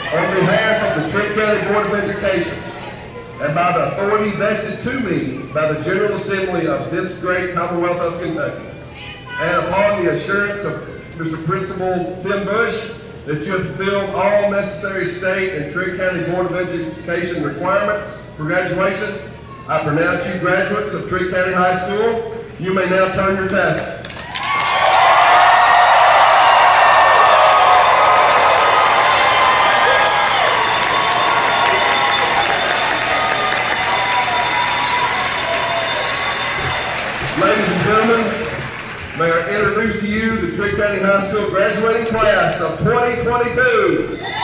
On behalf of the Trent County Board of Education, and by the authority vested to me by the General Assembly of this great Commonwealth of Kentucky, and upon the assurance of Mr. Principal Tim Bush that you have fulfilled all necessary state and Trent County Board of Education requirements for graduation, I pronounce you graduates of Trent County High School. You may now turn your tassel. Ladies and gentlemen, may I introduce to you the Trent County High School graduating class of 2022.